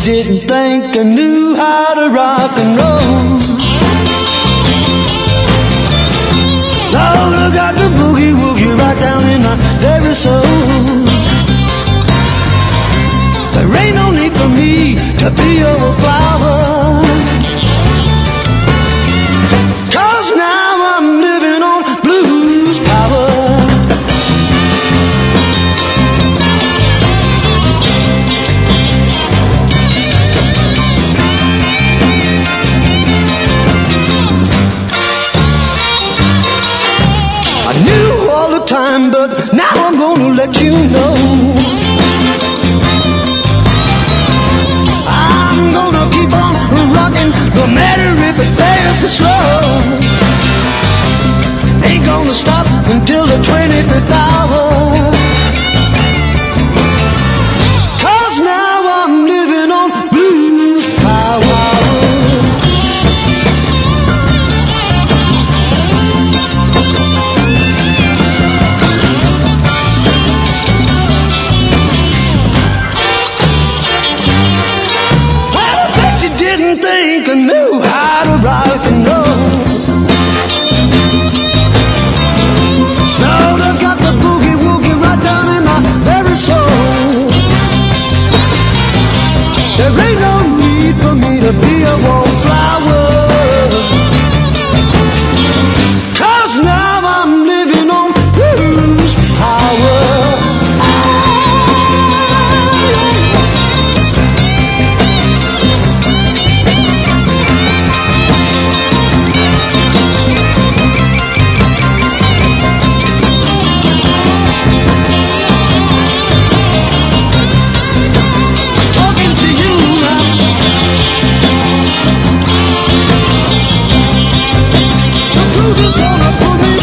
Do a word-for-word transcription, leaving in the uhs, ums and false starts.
didn't think I knew how to rock and roll. Lord, I got the boogie woogie right down in my very soul. There ain't no need for me to be your flower, 'cause now I'm living on blues power. I knew all the time, but now I'm gonna let you know. I'm gonna keep on rocking, no matter if it fast or slow. Ain't gonna stop until the twenty-fifth hour, 'cause now I'm living on blues power. Think I knew how to rock and roll. Now I got the boogie woogie right down in my very soul. There ain't no need for me to be a wallflower, 'cause now I'm living on blues power. Gonna put me